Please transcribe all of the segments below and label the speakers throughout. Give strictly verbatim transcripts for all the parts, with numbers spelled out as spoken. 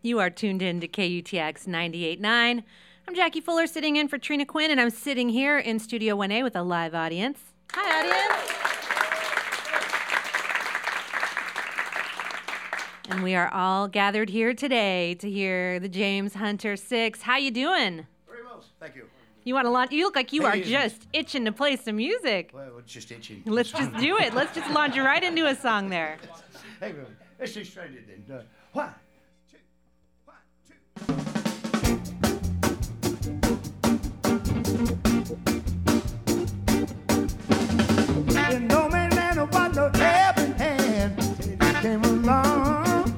Speaker 1: You are tuned in to K U T X ninety-eight point nine. I'm Jackie Fuller sitting in for Trina Quinn, and I'm sitting here in Studio one A with a live audience. Hi, audience. And we are all gathered here today to hear the James Hunter Six. How you doing?
Speaker 2: Very well, thank you.
Speaker 1: You want to launch? You look like you
Speaker 2: Hey,
Speaker 1: are
Speaker 2: isn't
Speaker 1: just itching to play some music.
Speaker 2: Well, it's just itching.
Speaker 1: Let's just do it. Let's just launch you right into a song there.
Speaker 2: Hey, well, let's just straight it then. Uh, one, two, one, two. You know, man, man, I want no helping hand till you came along.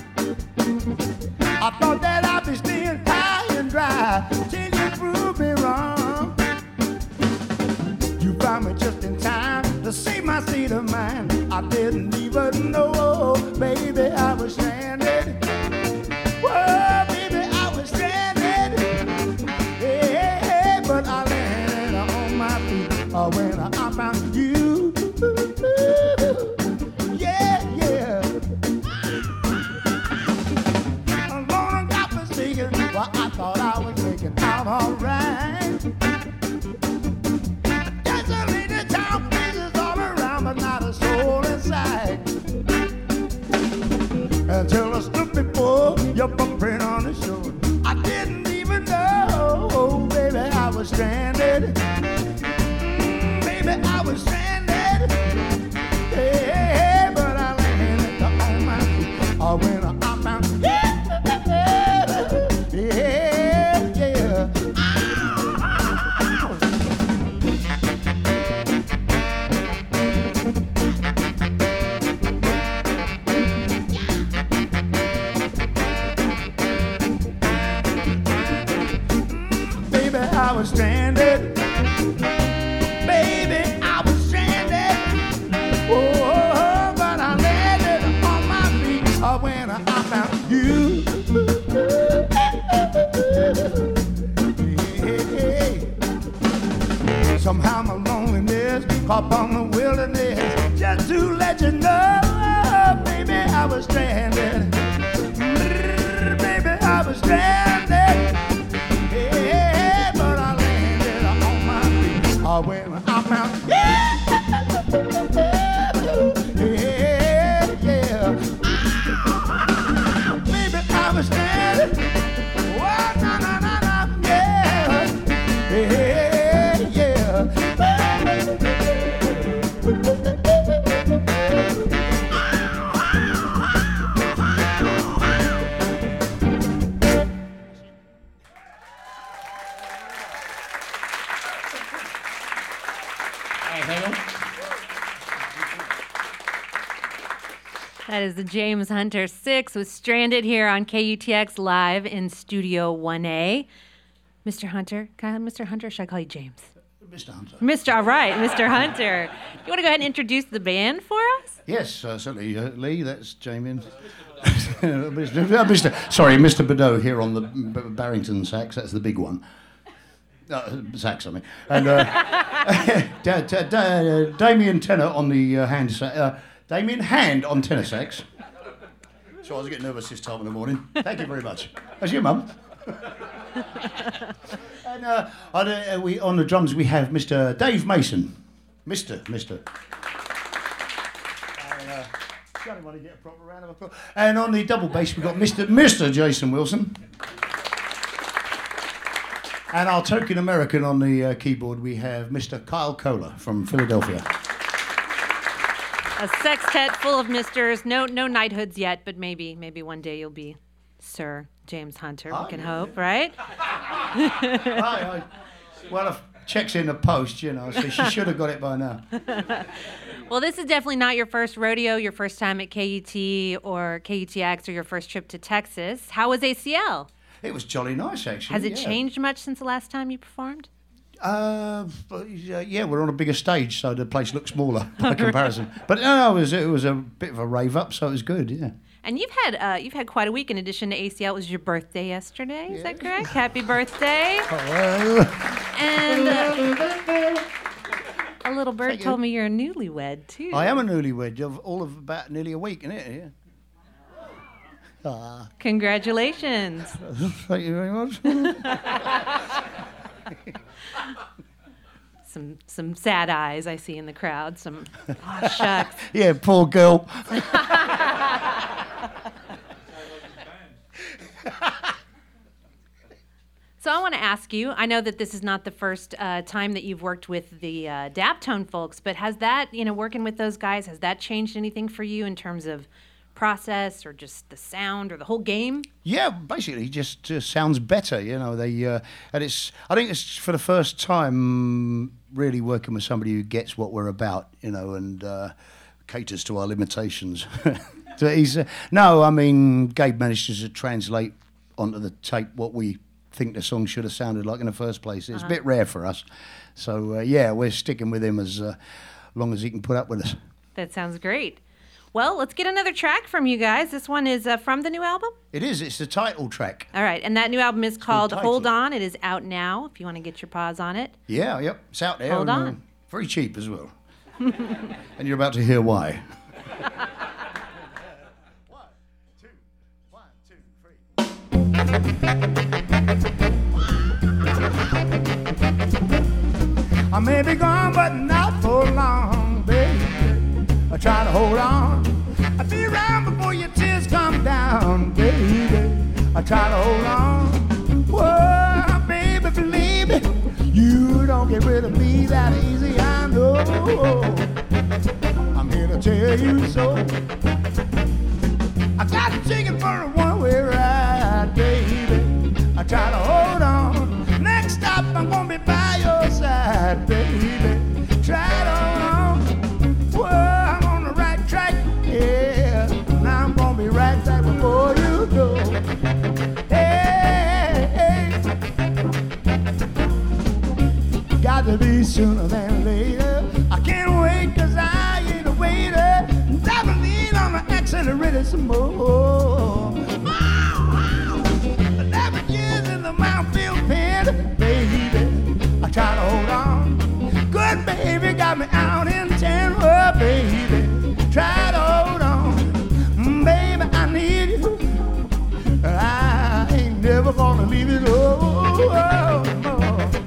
Speaker 2: I thought that I'd be staying high and dry till you proved me wrong. You found me just in time to save my state of mind. I didn't even know, baby, I was stranded. Whoa, baby, I was stranded. Hey, hey, but I landed on my feet uh, when I found you. Yeah, yeah. Alone got mistaken. Well, I thought I was making out all right. Desolated town, places all around, but not a soul inside. Until I stood before your footprint on the shore, I didn't even know, oh, baby, I was stranded. Mm, baby, I was stranded. Hey, but I landed on my feet oh, when I found you. Yeah, yeah. Baby, I was stranded. Baby, I was stranded. Oh, but I landed on my feet oh, when I found you. Hey, somehow my loneliness caught on the wilderness. Just to let you know, baby, I was stranded. Baby, I was stranded. Yeah, but I landed on my feet oh, when I found you. Yeah, yeah. Baby, I was stranded. Oh, no, no, no, no, yeah. Yeah, yeah.
Speaker 1: That is the James Hunter Six with Stranded here on K U T X live in Studio one A. Mister Hunter, can I have Mister Hunter or should I call you James?
Speaker 2: Mister Hunter.
Speaker 1: Mister All right, Mister Hunter. You want to go ahead and introduce the band for us?
Speaker 2: Yes, uh, certainly, uh, Lee. That's Jamie. Mister Mister Sorry, Mister Badeau here on the B- Barrington sax. That's the big one. Uh, sax, I mean. And uh, da- da- da- Damien Tenor on the uh, hand sax. Uh, Damien Hand on tenor sax. So I was getting nervous this time in the morning. Thank you very much. That's your mum. And uh, on, uh, we, on the drums we have Mister Dave Mason. Mister Mister And, uh, I don't want to get a proper round of applause. And on the double bass we've got Mister Mister Jason Wilson. And our token American on the uh, keyboard we have Mister Kyle Kohler from Philadelphia.
Speaker 1: A sextet full of misters. No, no knighthoods yet, but maybe, maybe one day you'll be Sir James Hunter.
Speaker 2: Oh,
Speaker 1: we can
Speaker 2: yeah,
Speaker 1: hope,
Speaker 2: yeah.
Speaker 1: right?
Speaker 2: I, I, well, if checks in the post, you know, so she should have got it by now.
Speaker 1: Well, this is definitely not your first rodeo, your first time at K U T or K U T X, or your first trip to Texas. How was A C L?
Speaker 2: It was jolly nice, actually.
Speaker 1: Has it
Speaker 2: yeah.
Speaker 1: changed much since the last time you performed?
Speaker 2: Uh, but, uh, yeah, we're on a bigger stage, so the place looks smaller by comparison. But no, no, it was it was a bit of a rave up, so it was good. Yeah.
Speaker 1: And you've had uh, you've had quite a week in addition to A C L. It was your birthday yesterday, is
Speaker 2: Yeah.
Speaker 1: that correct? Happy birthday.
Speaker 2: Oh, well.
Speaker 1: And uh, a little bird
Speaker 2: Thank you.
Speaker 1: told me you're a newlywed, too.
Speaker 2: I am a newlywed of all of about nearly a week, isn't it? Yeah. Ah.
Speaker 1: Congratulations.
Speaker 2: Thank you very much.
Speaker 1: Some some sad eyes I see in the crowd. Some, oh, shucks.
Speaker 2: Yeah, poor girl.
Speaker 1: So I want to ask you, I know that this is not the first uh, time that you've worked with the uh, Daptone folks, but has that, you know, working with those guys, has that changed anything for you in terms of process or just the sound or the whole game?
Speaker 2: Yeah, basically, just, just sounds better. You know, they uh, and it's. I think it's for the first time really working with somebody who gets what we're about. You know, and uh, caters to our limitations. So he's uh, no, I mean, Gabe managed to translate onto the tape what we think the song should have sounded like in the first place. It's uh-huh. a bit rare for us, so uh, yeah, we're sticking with him as uh, long as he can put up with us.
Speaker 1: That sounds great. Well, let's get another track from you guys. This one is uh, from the new album?
Speaker 2: It is. It's the title track.
Speaker 1: All right, and that new album is
Speaker 2: it's
Speaker 1: called Hold On. It is out now, if you want to get your paws on it.
Speaker 2: Yeah, yep, it's out there.
Speaker 1: Hold
Speaker 2: and,
Speaker 1: on.
Speaker 2: Uh, very cheap as well. And you're about to hear why. One, two, one, two, three. I may be gone, but not for long, baby. I try to hold on. I'll be around before your tears come down, baby. I try to hold on. Whoa, baby, believe me, you don't get rid of me that easy, I know. I'm here to tell you so. I got a ticket for a one-way ride, baby. I try to hold on. Next stop, I'm gonna be by your side, baby. Try to hold on. Whoa, I'm on the right track, yeah. Now I'm gonna be right back before you go. Hey, hey. Got to be sooner than later. I can't wait, cause I ain't a waiter. Never lean on the accelerator some more. Eleven years in the Mountfield pen, baby. I try to hold on. Good baby got me out in ten, oh baby. Try to hold on. Mm, baby, I need you. I ain't never gonna leave it. Oh, oh, oh.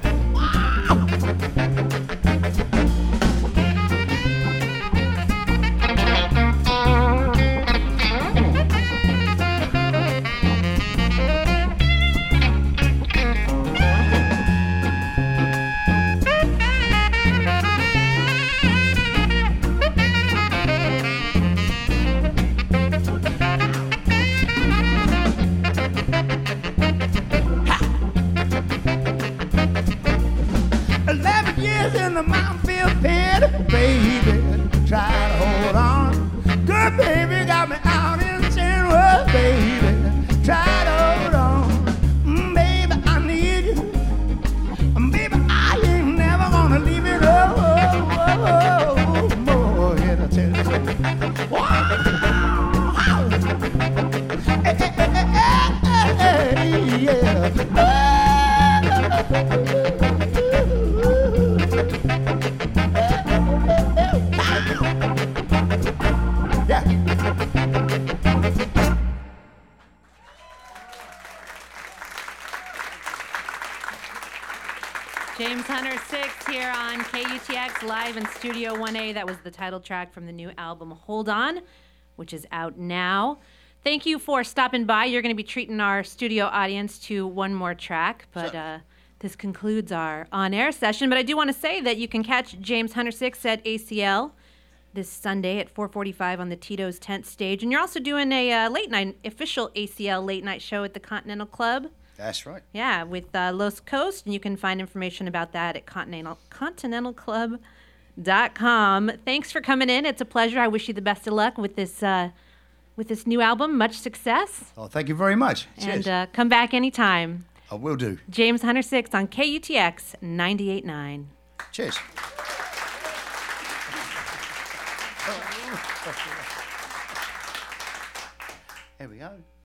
Speaker 2: In the Mountfield pit, baby, try to hold on. Good baby got me out in ten, oh, baby, try to hold on. Mm, baby, I need you. Mm, baby, I ain't never gonna leave it. Oh, oh, oh, oh, more here to tell you. Wow. Hey, hey, hey, hey, hey, yeah. Oh.
Speaker 1: James Hunter six here on K U T X live in Studio one A. That was the title track from the new album Hold On, which is out now. Thank you for stopping by. You're going to be treating our studio audience to one more track, but uh, this concludes our on-air session. But I do want to say that you can catch James Hunter six at A C L this Sunday at four forty-five on the Tito's Tent stage. And you're also doing a uh, late night, official A C L late night show at the Continental Club.
Speaker 2: That's right.
Speaker 1: Yeah, with uh, Los Coast, and you can find information about that at continental continental club dot com. Thanks for coming in. It's a pleasure. I wish you the best of luck with this uh, with this new album. Much success.
Speaker 2: Oh, thank you very much. Cheers.
Speaker 1: And uh, come back anytime.
Speaker 2: I will do.
Speaker 1: James Hunter six on K U T X ninety-eight point nine.
Speaker 2: Cheers. Here we go.